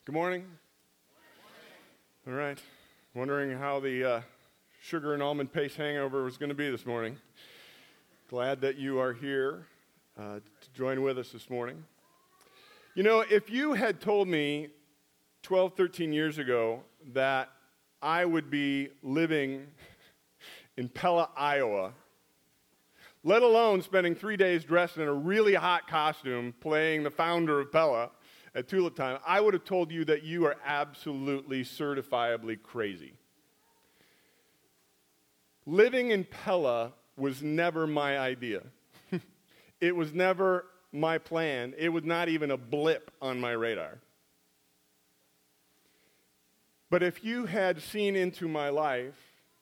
Good morning. All right. Wondering how the sugar and almond paste hangover was going to be this morning. Glad that you are here to join with us this morning. You know, if you had told me 12, 13 years ago that I would be living in Pella, Iowa, let alone spending 3 days dressed in a really hot costume playing the founder of Pella at Tulip Time, I would have told you that you are absolutely certifiably crazy. Living in Pella was never my idea. It was never my plan. It was not even a blip on my radar. But if you had seen into my life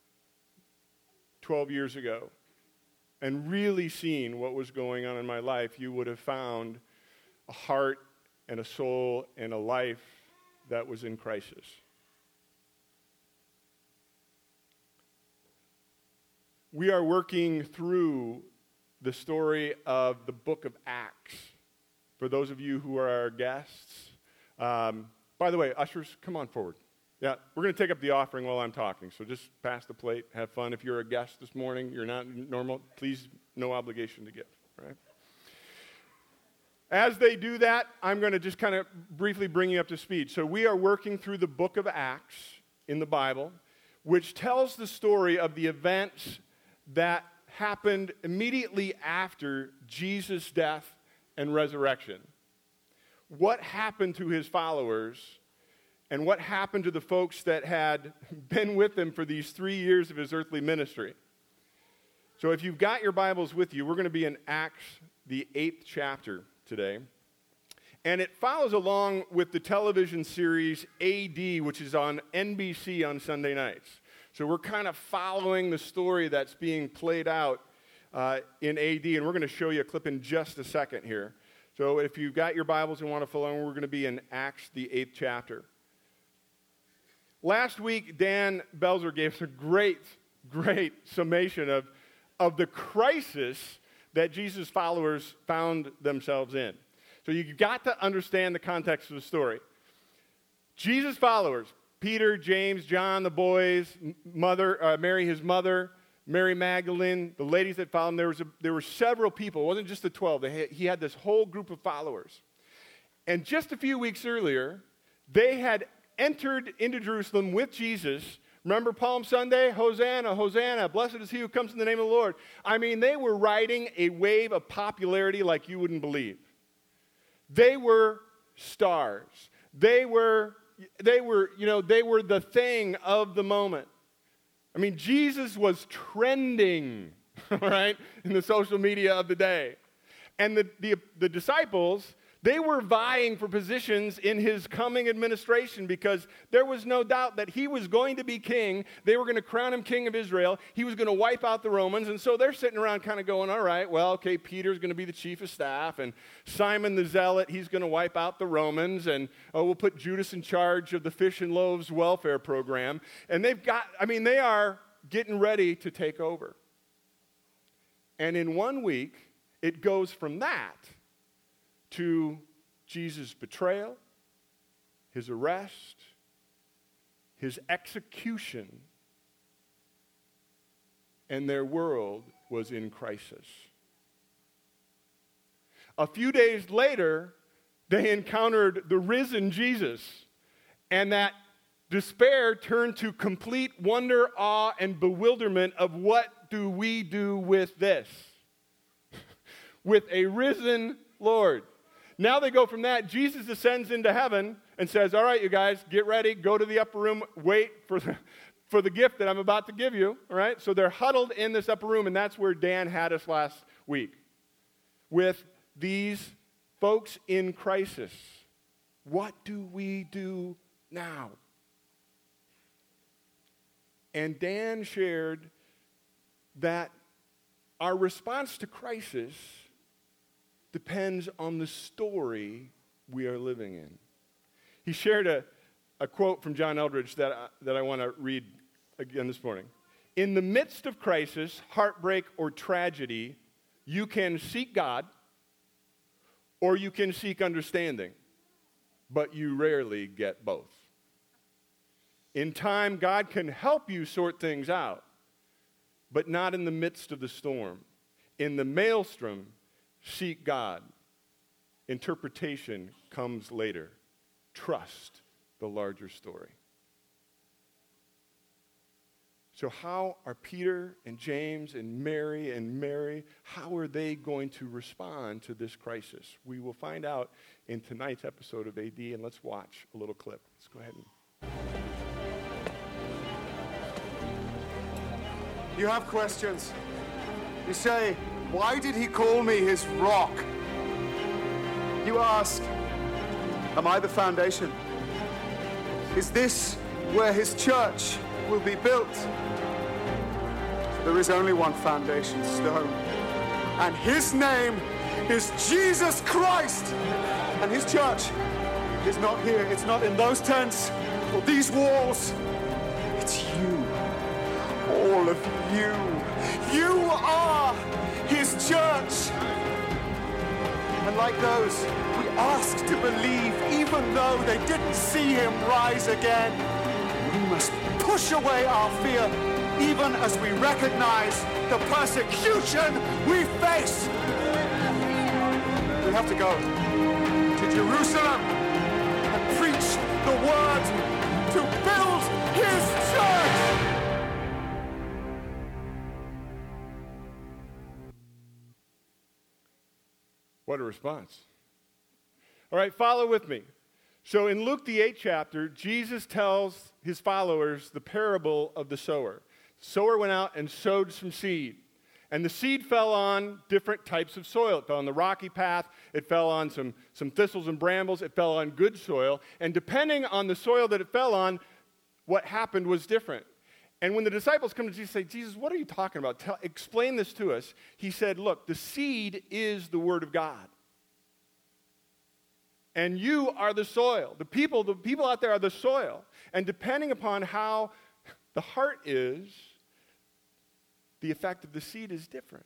12 years ago and really seen what was going on in my life, you would have found a heart and a soul and a life that was in crisis. We are working through the story of the book of Acts. For those of you who are our guests, by the way, ushers, come on forward. Yeah, we're going to take up the offering while I'm talking, so just pass the plate, have fun. If you're a guest this morning, you're not normal, please, no obligation to give, right? As they do that, I'm going to just kind of briefly bring you up to speed. So we are working through the book of Acts in the Bible, which tells the story of the events that happened immediately after Jesus' death and resurrection. What happened to his followers and what happened to the folks that had been with him for these 3 years of his earthly ministry. So if you've got your Bibles with you, we're going to be in Acts, the 8th chapter today. And it follows along with the television series AD, which is on NBC on Sunday nights. So we're kind of following the story that's being played out in AD, and we're going to show you a clip in just a second here. So if you've got your Bibles and want to follow, we're going to be in Acts, the 8th chapter. Last week, Dan Belzer gave us a great summation of the crisis that Jesus' followers found themselves in. So you've got to understand the context of the story. Jesus' followers, Peter, James, John, the boys, Mary, his mother, Mary Magdalene, the ladies that followed him, there were several people. It wasn't just the 12. He had this whole group of followers. And just a few weeks earlier, they had entered into Jerusalem with Jesus. Remember Palm Sunday? Hosanna, Hosanna, blessed is he who comes in the name of the Lord. I mean, they were riding a wave of popularity like you wouldn't believe. They were stars. They were the thing of the moment. I mean, Jesus was trending, right, in the social media of the day. And the disciples, they were vying for positions in his coming administration because there was no doubt that he was going to be king. They were going to crown him king of Israel. He was going to wipe out the Romans. And so they're sitting around kind of going, all right, well, okay, Peter's going to be the chief of staff. And Simon the Zealot, he's going to wipe out the Romans. And we'll put Judas in charge of the fish and loaves welfare program. And they are getting ready to take over. And in 1 week, it goes from that to Jesus' betrayal, his arrest, his execution, and their world was in crisis. A few days later, they encountered the risen Jesus, and that despair turned to complete wonder, awe, and bewilderment of what do we do with this? With a risen Lord. Now they go from that. Jesus ascends into heaven and says, all right, you guys, get ready. Go to the upper room. Wait for the gift that I'm about to give you. All right? So they're huddled in this upper room, and that's where Dan had us last week with these folks in crisis. What do we do now? And Dan shared that our response to crisis depends on the story we are living in. He shared a quote from John Eldredge that I want to read again this morning. In the midst of crisis, heartbreak, or tragedy, you can seek God or you can seek understanding. but you rarely get both. In time, God can help you sort things out, but not in the midst of the storm. In the maelstrom, seek God. Interpretation comes later. Trust the larger story. So how are Peter and James and Mary, how are they going to respond to this crisis? We will find out in tonight's episode of AD, and let's watch a little clip. Let's go ahead and... You have questions. You say, why did he call me his rock? You ask, am I the foundation? Is this where his church will be built? There is only one foundation stone, and his name is Jesus Christ. And his church is not here. It's not in those tents or these walls. It's you. All of you. You are his church. And like those, we ask to believe, even though they didn't see him rise again. We must push away our fear, even as we recognize the persecution we face. We have to go to Jerusalem and preach the word to build his church. What a response. All right, follow with me. So in Luke, the 8th chapter, Jesus tells his followers the parable of the sower. The sower went out and sowed some seed. And the seed fell on different types of soil. It fell on the rocky path. It fell on some thistles and brambles. It fell on good soil. And depending on the soil that it fell on, what happened was different. And when the disciples come to Jesus and say, Jesus, what are you talking about? Explain this to us. He said, look, the seed is the word of God. And you are the soil. The people out there are the soil. And depending upon how the heart is, the effect of the seed is different.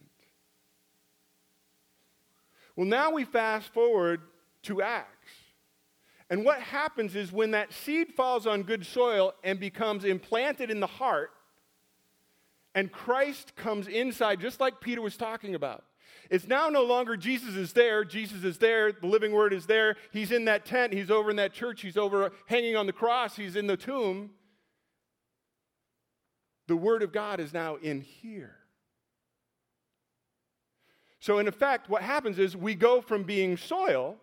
Well, now we fast forward to Acts. And what happens is when that seed falls on good soil and becomes implanted in the heart, and Christ comes inside, just like Peter was talking about. It's now no longer Jesus is there, the living word is there, he's in that tent, he's over in that church, he's over hanging on the cross, he's in the tomb. The word of God is now in here. So in effect, what happens is we go from being soil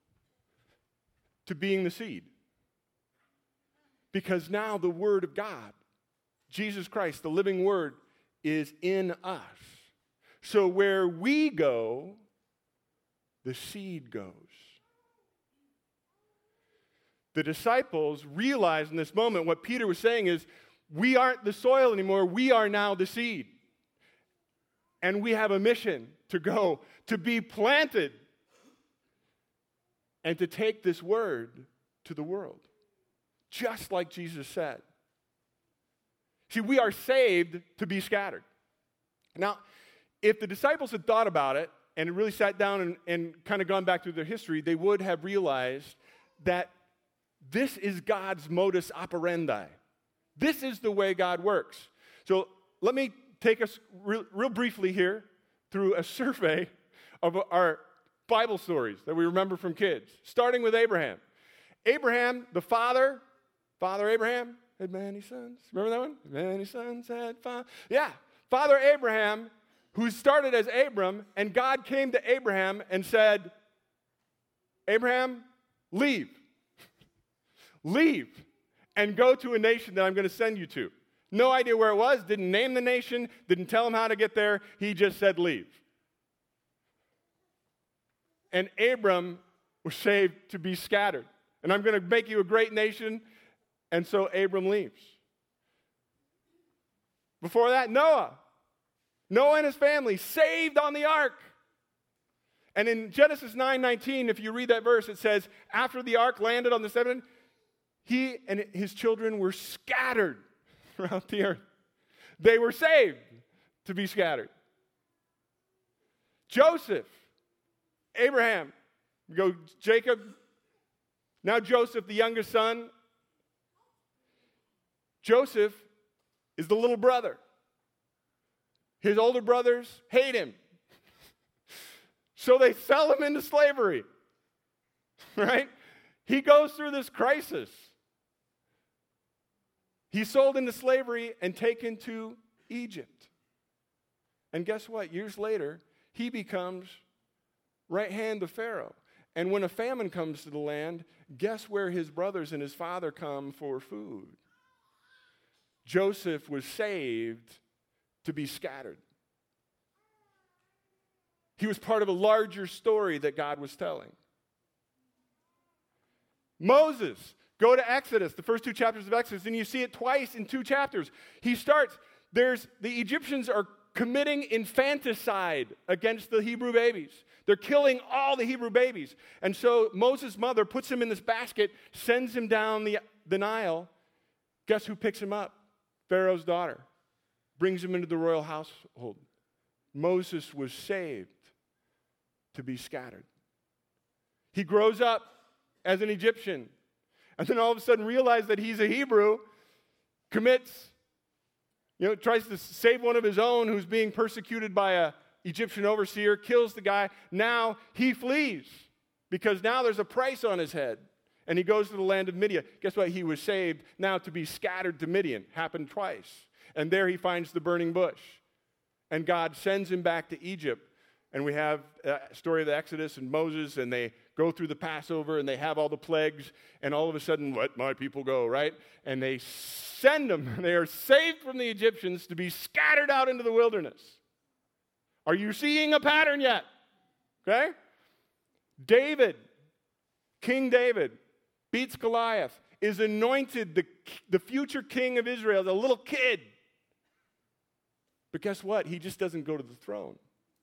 to being the seed. Because now the word of God, Jesus Christ, the living word, is in us. So where we go, the seed goes. The disciples realized in this moment what Peter was saying is, we aren't the soil anymore, we are now the seed. And we have a mission to go, to be planted, and to take this word to the world. Just like Jesus said. See, we are saved to be scattered. Now, if the disciples had thought about it and really sat down and kind of gone back through their history, they would have realized that this is God's modus operandi. This is the way God works. So let me take us real briefly here through a survey of our Bible stories that we remember from kids, starting with Abraham. Abraham, the father Abraham had many sons. Remember that one? Many sons had father. Yeah, Father Abraham, who started as Abram, and God came to Abraham and said, Abraham, leave. Leave and go to a nation that I'm going to send you to. No idea where it was, didn't name the nation, didn't tell him how to get there. He just said leave. And Abram was saved to be scattered. And I'm going to make you a great nation. And so Abram leaves. Before that, Noah and his family saved on the ark. And in Genesis 9:19, if you read that verse, it says, after the ark landed on the seven, he and his children were scattered throughout the earth. They were saved to be scattered. Joseph, Abraham, go Jacob, Now Joseph, the youngest son, Joseph is the little brother. His older brothers hate him. So they sell him into slavery. Right? He goes through this crisis. He's sold into slavery and taken to Egypt. And guess what? Years later, he becomes right hand of Pharaoh. And when a famine comes to the land, guess where his brothers and his father come for food? Joseph was saved to be scattered. He was part of a larger story that God was telling. Moses, go to Exodus, the first 2 chapters of Exodus, and you see it twice in 2 chapters. He starts, the Egyptians are committing infanticide against the Hebrew babies. They're killing all the Hebrew babies. And so Moses' mother puts him in this basket, sends him down the Nile. Guess who picks him up? Pharaoh's daughter. Brings him into the royal household. Moses was saved to be scattered. He grows up as an Egyptian, and then all of a sudden realizes that he's a Hebrew, tries to save one of his own who's being persecuted by an Egyptian overseer, kills the guy. Now he flees because now there's a price on his head, and he goes to the land of Midian. Guess what? He was saved now to be scattered to Midian. Happened twice. And there he finds the burning bush, and God sends him back to Egypt. And we have a story of the Exodus and Moses, and they go through the Passover, and they have all the plagues, and all of a sudden, let my people go, right? And they send them. They are saved from the Egyptians to be scattered out into the wilderness. Are you seeing a pattern yet? Okay? David, King David, beats Goliath, is anointed the future king of Israel as a little kid. But guess what? He just doesn't go to the throne.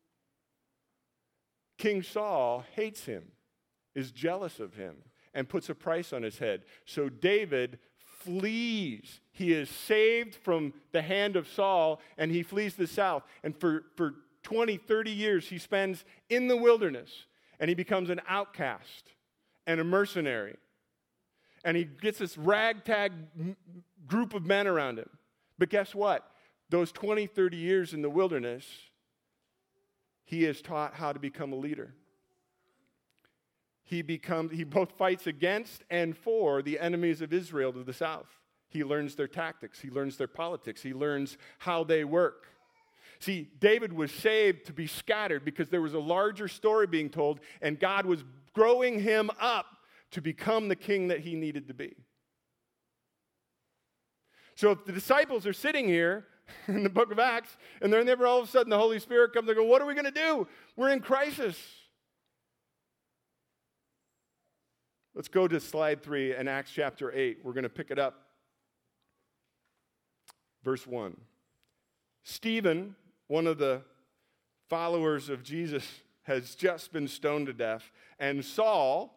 King Saul hates him, is jealous of him, and puts a price on his head. So David flees. He is saved from the hand of Saul, and he flees the south. And for 20, 30 years, he spends in the wilderness, and he becomes an outcast and a mercenary. And he gets this ragtag group of men around him. But guess what? Those 20, 30 years in the wilderness, he is taught how to become a leader. He both fights against and for the enemies of Israel to the south. He learns their tactics. He learns their politics. He learns how they work. See, David was saved to be scattered because there was a larger story being told, and God was growing him up to become the king that he needed to be. So if the disciples are sitting here in the book of Acts, and they're never all of a sudden the Holy Spirit comes and goes, what are we going to do? We're in crisis. Let's go to slide 3 in Acts chapter 8. We're going to pick it up. Verse 1. Stephen, one of the followers of Jesus, has just been stoned to death, and Saul,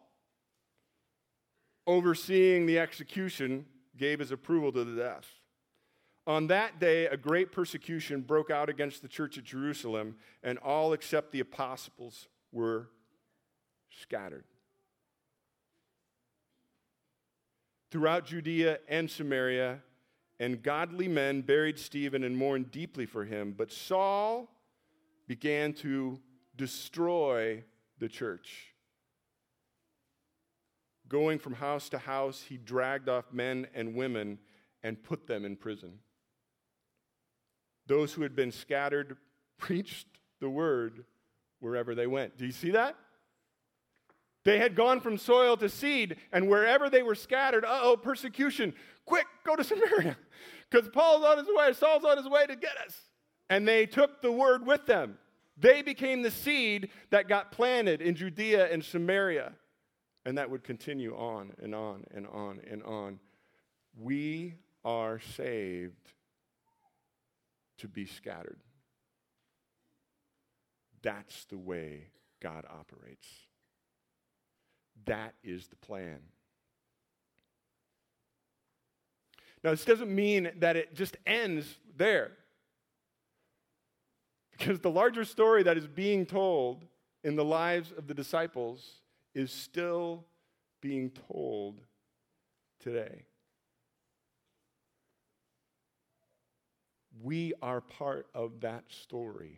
overseeing the execution, gave his approval to the death. On that day, a great persecution broke out against the church at Jerusalem, and all except the apostles were scattered. Throughout Judea and Samaria, and godly men buried Stephen and mourned deeply for him, but Saul began to destroy the church. Going from house to house, he dragged off men and women and put them in prison. Those who had been scattered preached the word wherever they went. Do you see that? They had gone from soil to seed, and wherever they were scattered, persecution. Quick, go to Samaria, because Saul's on his way to get us. And they took the word with them. They became the seed that got planted in Judea and Samaria. And that would continue on and on and on and on. We are saved to be scattered. That's the way God operates. That is the plan. Now, this doesn't mean that it just ends there. Because the larger story that is being told in the lives of the disciples is still being told today. We are part of that story.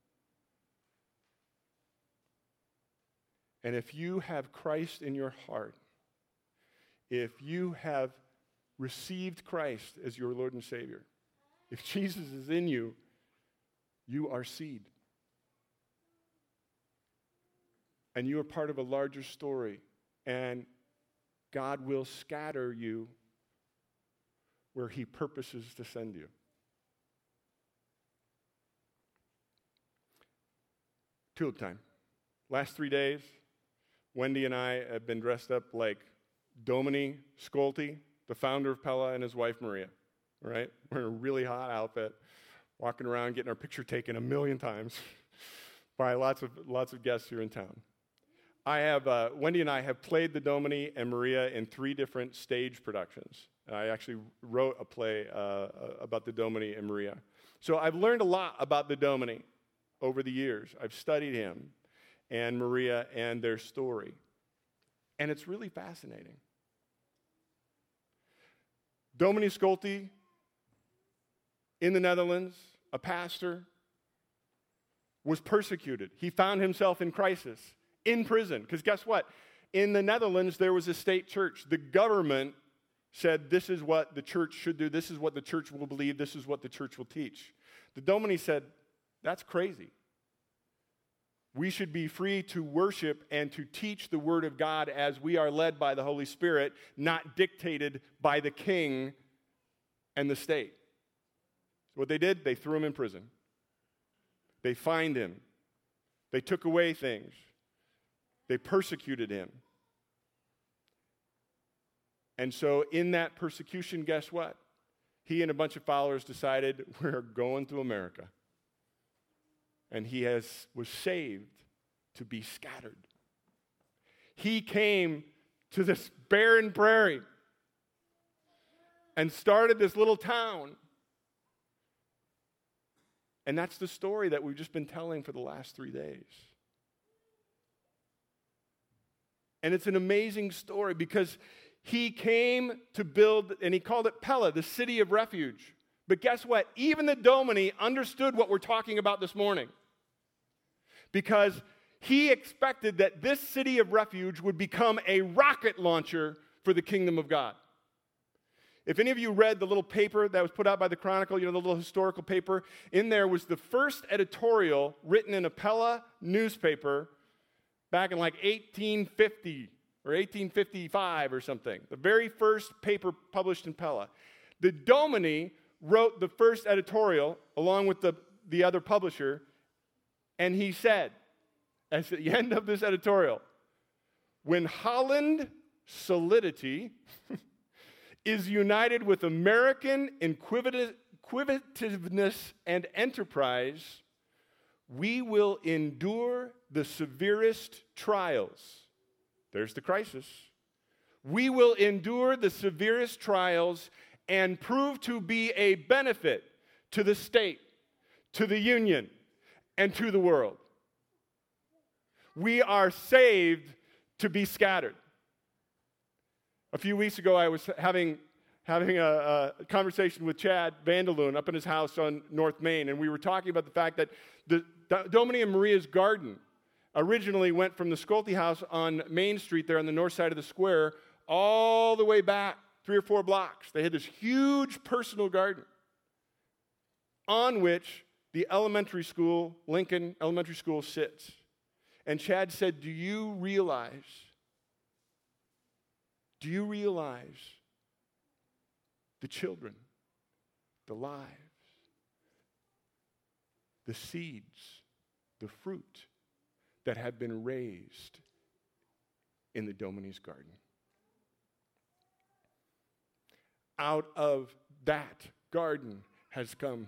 And if you have Christ in your heart, if you have received Christ as your Lord and Savior, if Jesus is in you, you are seed. And you are part of a larger story. And God will scatter you where He purposes to send you. Tulip time. Last 3 days, Wendy and I have been dressed up like Domini Scolti, the founder of Pella, and his wife Maria. Right? We're in a really hot outfit, walking around, getting our picture taken a million times by lots of guests here in town. Wendy and I have played the Domini and Maria in 3 different stage productions. I actually wrote a play about the Domini and Maria. So I've learned a lot about the Domini over the years. I've studied him and Maria and their story. And it's really fascinating. Domini Scolti, in the Netherlands, a pastor, was persecuted. He found himself in crisis, in prison. Because guess what? In the Netherlands, there was a state church. The government said, this is what the church should do. This is what the church will believe. This is what the church will teach. The Domini said, that's crazy. We should be free to worship and to teach the Word of God as we are led by the Holy Spirit, not dictated by the king and the state. So what they did, they threw him in prison. They fined him. They took away things. They persecuted him. And so in that persecution, guess what? He and a bunch of followers decided, we're going to America. And he was saved to be scattered. He came to this barren prairie and started this little town. And that's the story that we've just been telling for the last 3 days. And it's an amazing story because he came to build, and he called it Pella, the city of refuge. But guess what? Even the Domini understood what we're talking about this morning. Because he expected that this city of refuge would become a rocket launcher for the kingdom of God. If any of you read the little paper that was put out by the Chronicle, the little historical paper, in there was the first editorial written in a Pella newspaper back in like 1850 or 1855 or something. The very first paper published in Pella. The Domini wrote the first editorial along with the other publisher, and he said, at the end of this editorial, when Holland solidity is united with American inquisitiveness and enterprise, we will endure the severest trials. There's the crisis. We will endure the severest trials and prove to be a benefit to the state, to the union, and to the world. We are saved to be scattered. A few weeks ago, I was having a conversation with Chad Vandeloon up in his house on North Main, and we were talking about the fact that the Domini and Maria's garden originally went from the Scolti house on Main Street there on the north side of the square all the way back 3 or 4 blocks. They had this huge personal garden on which the elementary school, Lincoln Elementary School, sits. And Chad said, do you realize the children, the lives, the seeds, the fruit that have been raised in the Domini's garden? Out of that garden has come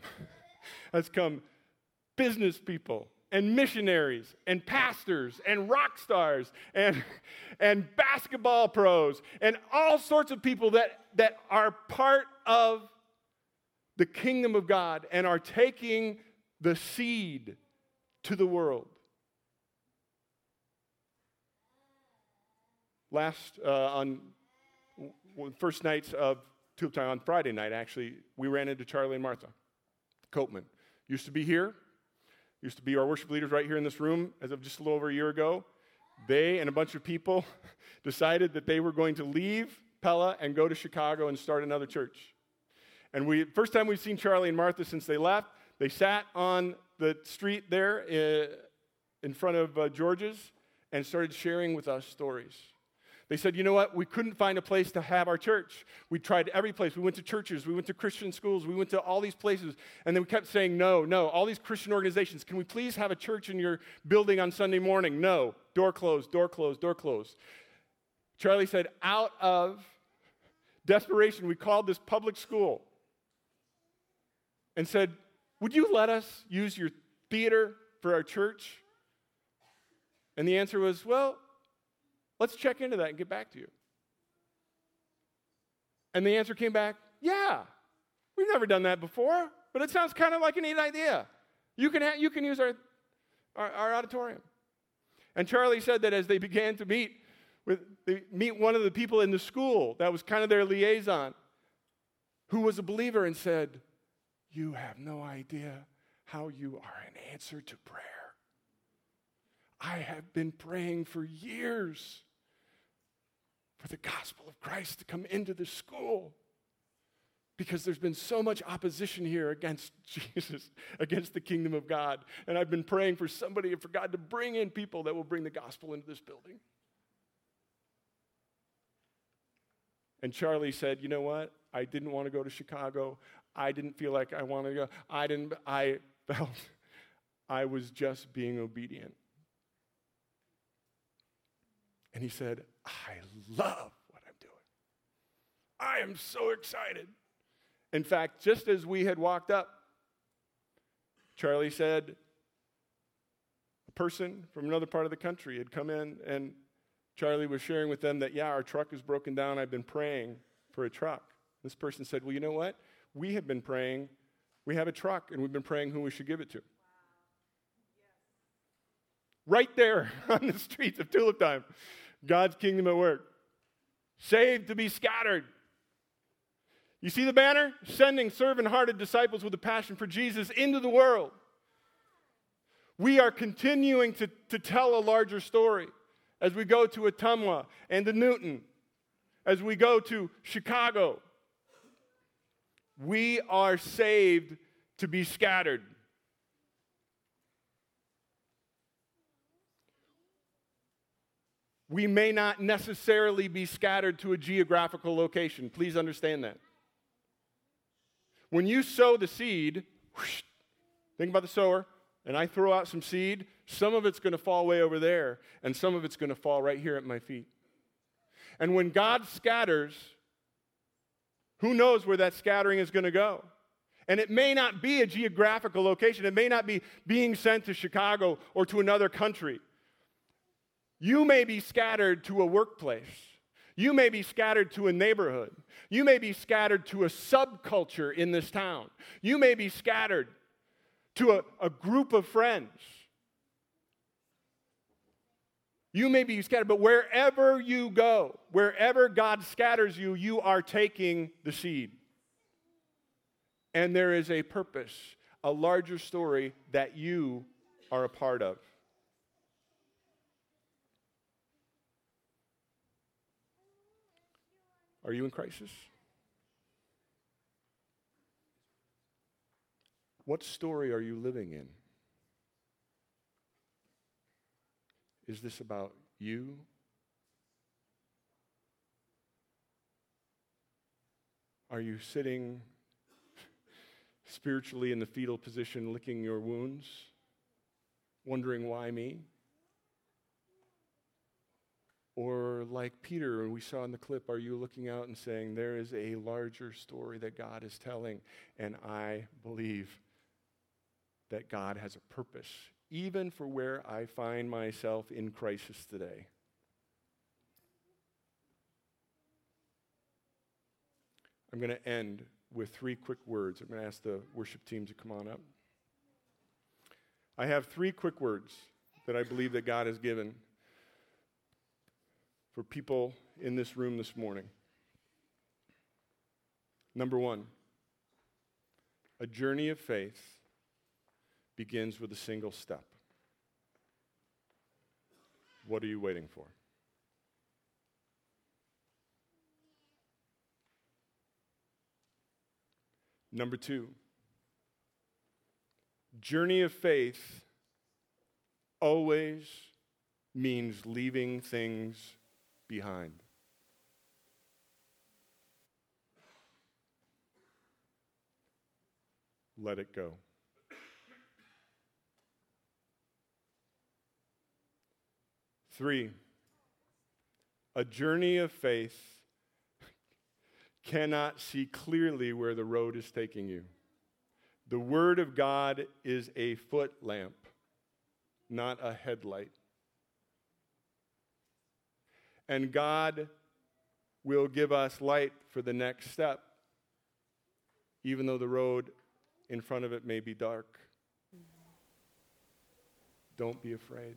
business people and missionaries and pastors and rock stars and basketball pros and all sorts of people that are part of the kingdom of God and are taking the seed to the world. on first nights of Tulip Time, on Friday night, actually, we ran into Charlie and Martha Copeman. Used to be here. Used to be our worship leaders right here in this room as of just a little over a year ago. They and a bunch of people decided that they were going to leave Pella and go to Chicago and start another church. And first time we've seen Charlie and Martha since they left, they sat on the street there in front of George's and started sharing with us stories. They said, you know what, we couldn't find a place to have our church. We tried every place. We went to churches. We went to Christian schools. We went to all these places. And then we kept saying, no, all these Christian organizations, can we please have a church in your building on Sunday morning? No. Door closed, door closed, door closed. Charlie said, out of desperation, we called this public school and said, would you let us use your theater for our church? And the answer was, well, let's check into that and get back to you. And the answer came back, yeah, we've never done that before, but it sounds kind of like a neat idea. You can use our auditorium. And Charlie said that as they began to meet one of the people in the school that was kind of their liaison, who was a believer, and said, you have no idea how you are an answer to prayer. I have been praying for years for the gospel of Christ to come into the school because there's been so much opposition here against Jesus, against the kingdom of God. And I've been praying for somebody, for God to bring in people that will bring the gospel into this building. And Charlie said, you know what? I didn't want to go to Chicago. I didn't feel like I wanted to go. I felt I was just being obedient. And he said, I love what I'm doing. I am so excited. In fact, just as we had walked up, Charlie said, a person from another part of the country had come in, and Charlie was sharing with them that, yeah, our truck is broken down. I've been praying for a truck. This person said, well, you know what? We have been praying. We have a truck, and we've been praying who we should give it to. Wow. Yes. Right there on the streets of Tulip Time. God's kingdom at work. Saved to be scattered. You see the banner? Sending servant-hearted disciples with a passion for Jesus into the world. We are continuing to tell a larger story as we go to Ottumwa and to Newton, as we go to Chicago. We are saved to be scattered. We may not necessarily be scattered to a geographical location. Please understand that. When you sow the seed, whoosh, think about the sower, and I throw out some seed, some of it's going to fall way over there, and some of it's going to fall right here at my feet. And when God scatters, who knows where that scattering is going to go? And it may not be a geographical location. It may not be being sent to Chicago or to another country. You may be scattered to a workplace. You may be scattered to a neighborhood. You may be scattered to a subculture in this town. You may be scattered to a group of friends. You may be scattered, but wherever you go, wherever God scatters you, you are taking the seed. And there is a purpose, a larger story that you are a part of. Are you in crisis? What story are you living in? Is this about you? Are you sitting spiritually in the fetal position, licking your wounds, wondering why me? Or like Peter, we saw in the clip, are you looking out and saying, there is a larger story that God is telling, and I believe that God has a purpose, even for where I find myself in crisis today. I'm going to end with 3 quick words. I'm going to ask the worship team to come on up. I have 3 quick words that I believe that God has given. for people in this room this morning. Number one, a journey of faith begins with a single step. What are you waiting for? Number two, journey of faith always means leaving things behind. Let it go. Three, a journey of faith cannot see clearly where the road is taking you. The Word of God is a foot lamp, not a headlight. And God will give us light for the next step, even though the road in front of it may be dark. Don't be afraid.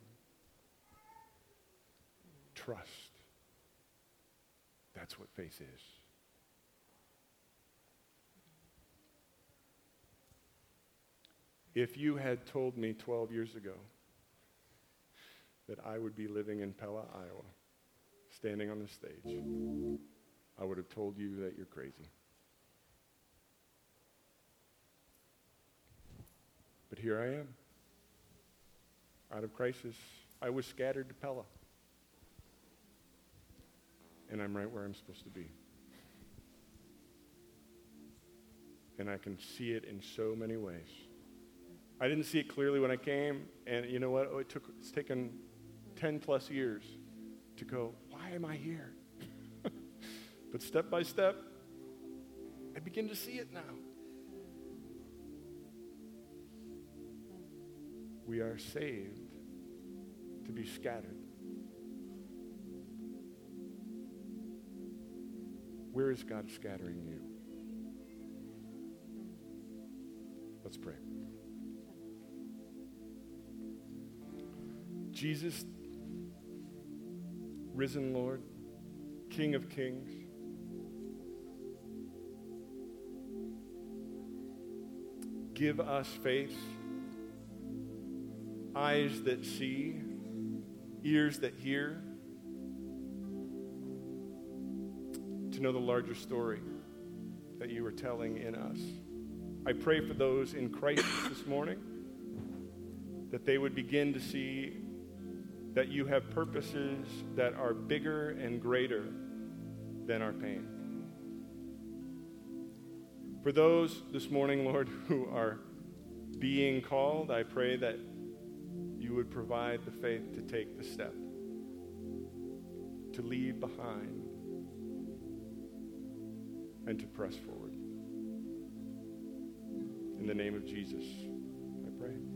Trust. That's what faith is. If you had told me 12 years ago that I would be living in Pella, Iowa, standing on the stage, I would have told you that you're crazy. But here I am. Out of crisis, I was scattered to Pella. And I'm right where I'm supposed to be. And I can see it in so many ways. I didn't see it clearly when I came, and you know what? It's taken 10 plus years to go, why am I here? But step by step, I begin to see it now. We are saved to be scattered. Where is God scattering you? Let's pray. Jesus, risen Lord, King of Kings, give us faith, eyes that see, ears that hear, to know the larger story that you are telling in us. I pray for those in crisis this morning, that they would begin to see that you have purposes that are bigger and greater than our pain. For those this morning, Lord, who are being called, I pray that you would provide the faith to take the step, to leave behind, and to press forward. In the name of Jesus, I pray.